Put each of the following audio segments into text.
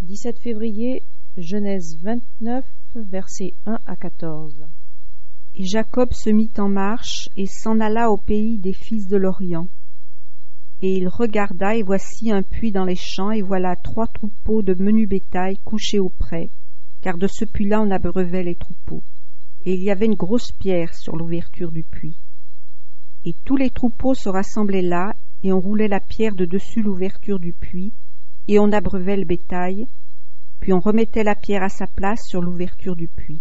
17 février, Genèse 29, versets 1 à 14. Et Jacob se mit en marche et s'en alla au pays des fils de l'Orient. Et il regarda, et voici un puits dans les champs, et voilà 3 troupeaux de menu bétail couchés auprès, car de ce puits-là on abreuvait les troupeaux. Et il y avait une grosse pierre sur l'ouverture du puits. Et tous les troupeaux se rassemblaient là, et on roulait la pierre de dessus l'ouverture du puits, et on abreuvait le bétail, puis on remettait la pierre à sa place sur l'ouverture du puits.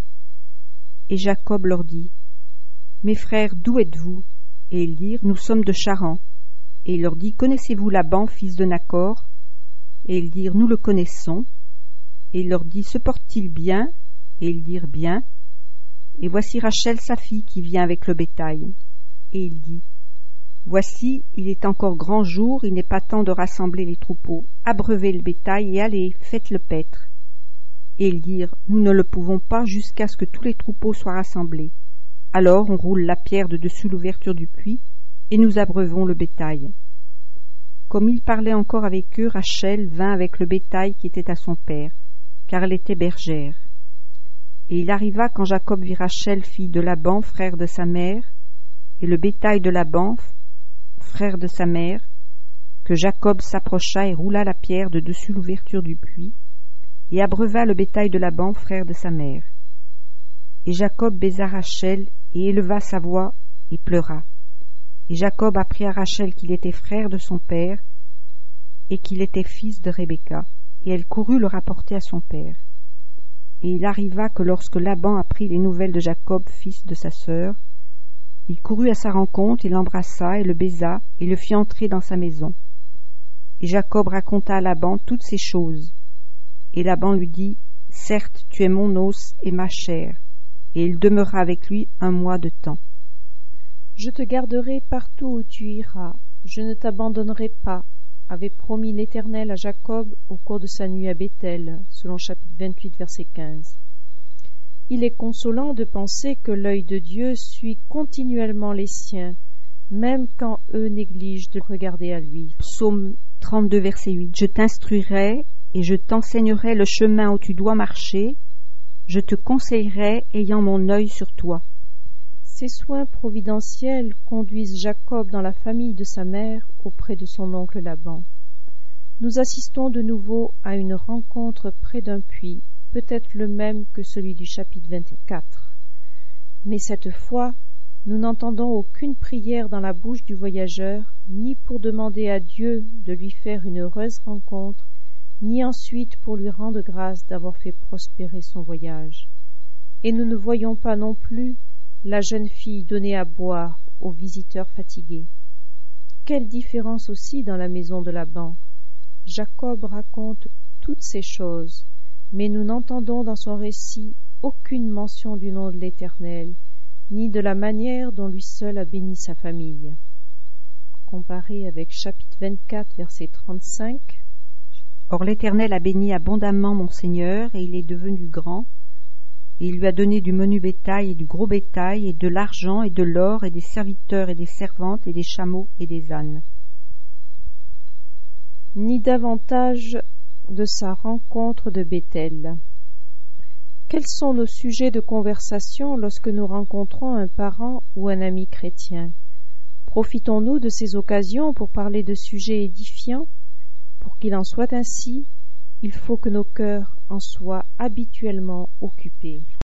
Et Jacob leur dit, « Mes frères, d'où êtes-vous » Et ils dirent, « Nous sommes de Charan. » Et il leur dit, « Connaissez-vous Laban, fils de Nacor » Et ils dirent, « Nous le connaissons. » Et il leur dit, « Se porte-t-il bien » Et ils dirent, « Bien. » Et voici Rachel, sa fille, qui vient avec le bétail. Et il dit, « Voici, il est encore grand jour, il n'est pas temps de rassembler les troupeaux. Abreuvez le bétail et allez, faites-le paître. » Et ils dirent, « Nous ne le pouvons pas jusqu'à ce que tous les troupeaux soient rassemblés. Alors on roule la pierre de dessus l'ouverture du puits, et nous abreuvons le bétail. » Comme il parlait encore avec eux, Rachel vint avec le bétail qui était à son père, car elle était bergère. Et il arriva quand Jacob vit Rachel, fille de Laban, frère de sa mère, et le bétail de Laban, frère de sa mère, que Jacob s'approcha et roula la pierre de dessus l'ouverture du puits, et abreuva le bétail de Laban, frère de sa mère. Et Jacob baisa Rachel, et éleva sa voix, et pleura. Et Jacob apprit à Rachel qu'il était frère de son père, et qu'il était fils de Rebecca, et elle courut le rapporter à son père. Et il arriva que lorsque Laban apprit les nouvelles de Jacob, fils de sa sœur, il courut à sa rencontre, et l'embrassa, et le baisa, et le fit entrer dans sa maison. Et Jacob raconta à Laban toutes ces choses. Et Laban lui dit, « Certes, tu es mon os et ma chair. » Et il demeura avec lui 1 mois de temps. Je te garderai partout où tu iras, je ne t'abandonnerai pas, avait promis l'Éternel à Jacob au cours de sa nuit à Béthel, selon chapitre 28, verset 15. Il est consolant de penser que l'œil de Dieu suit continuellement les siens, même quand eux négligent de regarder à lui. Psaume 32, verset 8. Je t'instruirai et je t'enseignerai le chemin où tu dois marcher, je te conseillerai ayant mon œil sur toi. Ces soins providentiels conduisent Jacob dans la famille de sa mère auprès de son oncle Laban. Nous assistons de nouveau à une rencontre près d'un puits, peut-être le même que celui du chapitre 24. Mais cette fois, nous n'entendons aucune prière dans la bouche du voyageur, ni pour demander à Dieu de lui faire une heureuse rencontre, ni ensuite pour lui rendre grâce d'avoir fait prospérer son voyage. Et nous ne voyons pas non plus la jeune fille donner à boire aux visiteurs fatigués. Quelle différence aussi dans la maison de Laban. Jacob raconte toutes ces choses, mais nous n'entendons dans son récit aucune mention du nom de l'Éternel, ni de la manière dont lui seul a béni sa famille. Comparé avec chapitre 24, verset 35. Or l'Éternel a béni abondamment mon Seigneur, et il est devenu grand, et il lui a donné du menu bétail et du gros bétail, et de l'argent et de l'or, et des serviteurs et des servantes, et des chameaux et des ânes. Ni davantage de sa rencontre de Béthel. Quels sont nos sujets de conversation lorsque nous rencontrons un parent ou un ami chrétien? Profitons-nous de ces occasions pour parler de sujets édifiants? Pour qu'il en soit ainsi, il faut que nos cœurs en soient habituellement occupés.